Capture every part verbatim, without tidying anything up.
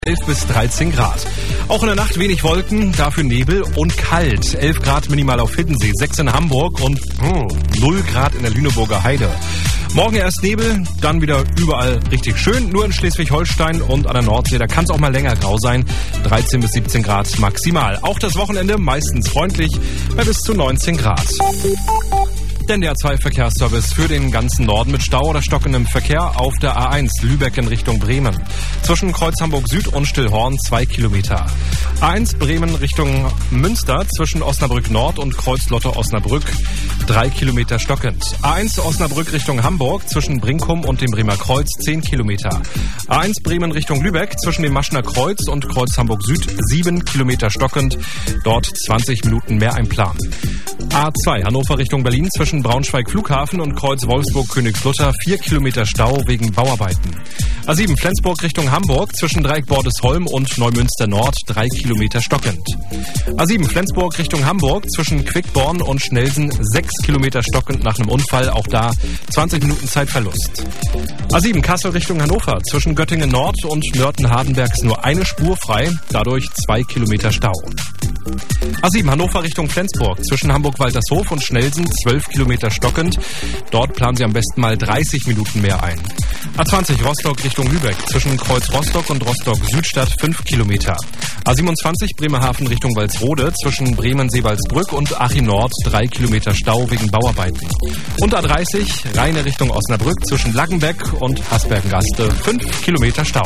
elf bis dreizehn Grad. Auch in der Nacht wenig Wolken, dafür Nebel und kalt. elf Grad minimal auf Hiddensee, sechs in Hamburg und oh, null Grad in der Lüneburger Heide. Morgen erst Nebel, dann wieder überall richtig schön. Nur in Schleswig-Holstein und an der Nordsee, da kann es auch mal länger grau sein. dreizehn bis siebzehn Grad maximal. Auch das Wochenende meistens freundlich bei bis zu neunzehn Grad. Denn der A zwei Verkehrsservice für den ganzen Norden mit Stau oder stockendem Verkehr auf der A eins Lübeck in Richtung Bremen. Zwischen Kreuz Hamburg Süd und Stillhorn zwei Kilometer. A eins Bremen Richtung Münster zwischen Osnabrück Nord und Kreuz Lotte Osnabrück drei Kilometer stockend. A eins Osnabrück Richtung Hamburg zwischen Brinkum und dem Bremer Kreuz zehn Kilometer. A eins Bremen Richtung Lübeck zwischen dem Maschner Kreuz und Kreuz Hamburg Süd sieben Kilometer stockend. Dort zwanzig Minuten mehr einplanen. A zwei Hannover Richtung Berlin zwischen Braunschweig Flughafen und Kreuz Wolfsburg Königslutter vier Kilometer Stau wegen Bauarbeiten. A sieben Flensburg Richtung Hamburg zwischen Dreieck Bordesholm und Neumünster Nord drei Kilometer stockend. A sieben Flensburg Richtung Hamburg zwischen Quickborn und Schnelsen sechs Kilometer stockend nach einem Unfall, auch da zwanzig Minuten Zeitverlust. A sieben Kassel Richtung Hannover zwischen Göttingen Nord und Nörten-Hardenberg ist nur eine Spur frei, dadurch zwei Kilometer Stau. A sieben Hannover Richtung Flensburg zwischen Hamburg-Waltershof und Schnelsen zwölf Kilometer stockend. Dort planen Sie am besten mal dreißig Minuten mehr ein. A zwanzig Rostock Richtung Lübeck zwischen Kreuz Rostock und Rostock Südstadt fünf Kilometer. A siebenundzwanzig Bremerhaven Richtung Walsrode zwischen Bremen-Seewaldsbrück und Achim Nord drei Kilometer Stau wegen Bauarbeiten. Und A dreißig Rheine Richtung Osnabrück zwischen Laggenbeck und Hasbergengaste fünf Kilometer Stau.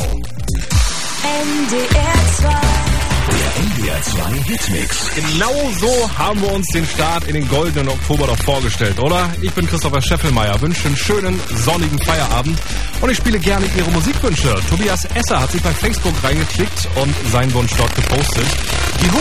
N D R zwei. Der N D R zwei Hitmix. Genau so haben wir uns den Start in den goldenen Oktober doch vorgestellt, oder? Ich bin Christopher Scheffelmeier, wünsche einen schönen, sonnigen Feierabend und ich spiele gerne Ihre Musikwünsche. Tobias Esser hat sich bei Facebook reingeklickt und seinen Wunsch dort gepostet. Die